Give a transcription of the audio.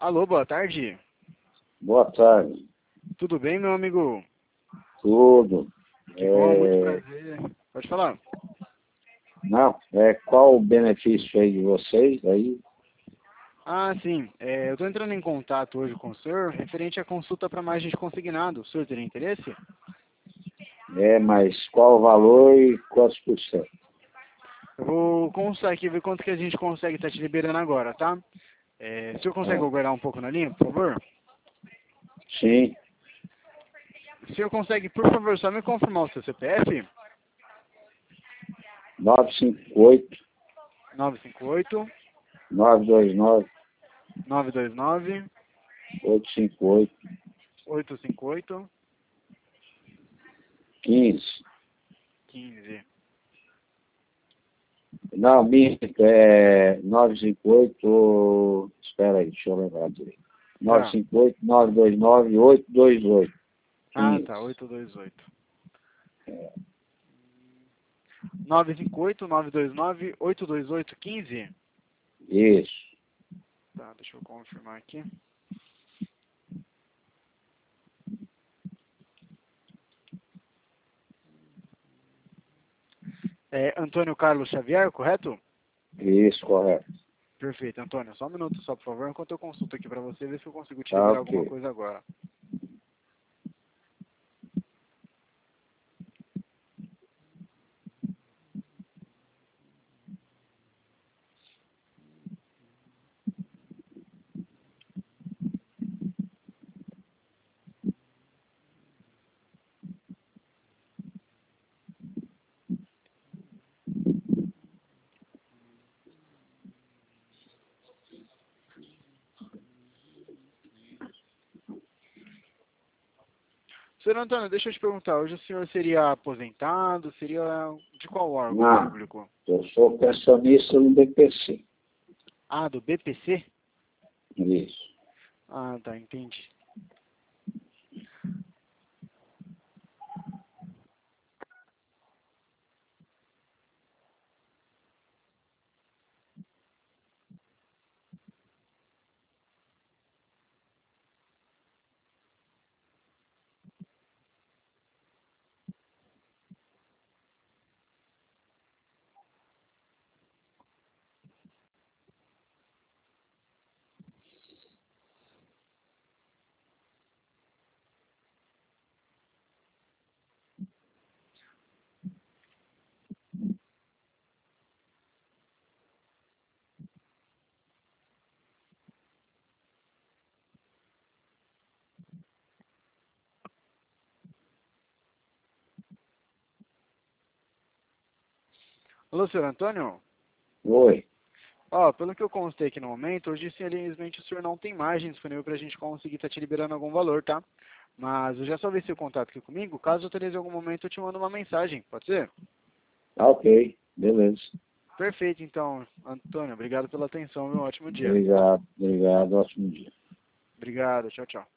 Alô, boa tarde. Boa tarde. Tudo bem, meu amigo? Tudo. Que bom, muito prazer. Pode falar. Não, qual o benefício aí de vocês aí? Ah, sim. Eu estou entrando em contato hoje com o senhor referente à consulta para margem de consignado. O senhor teria interesse? Mas qual o valor e quantos por cento? Eu vou consultar aqui, ver quanto que a gente consegue estar te liberando agora, tá? O senhor consegue Ah, aguardar um pouco na linha, por favor? sim, O senhor consegue, por favor, só me confirmar o seu CPF? 958 958 929 929 858 858 15. 15. Não, minto, 958, espera aí, deixa eu lembrar direito. Tá. 958 929 828 Ah, 15. tá. 828. 958 929 828 15. Isso. Tá, deixa eu confirmar aqui. Antônio Carlos Xavier, correto? Isso, correto. Perfeito, Antônio. Só um minuto só, por favor, enquanto eu consulto aqui pra você, ver se eu consigo te Tá liberar alguma ok. coisa agora. Senhor Antônio, deixa eu te perguntar, hoje o senhor seria aposentado? Seria de qual órgão Não, público? eu sou pensionista no BPC. Ah, do BPC? Isso. Ah, tá, entendi. Alô, senhor Antônio? Oi. Ó, pelo que eu constei aqui no momento, hoje simplesmente o senhor não tem margem disponível pra gente conseguir estar te liberando algum valor, tá? Mas eu já salvei seu contato aqui comigo, caso eu autorize em algum momento eu te mando uma mensagem, pode ser? Tá ok. Beleza. Perfeito, então, Antônio, obrigado pela atenção e um ótimo dia. Obrigado. Obrigado. Ótimo dia. Obrigado, tchau, tchau.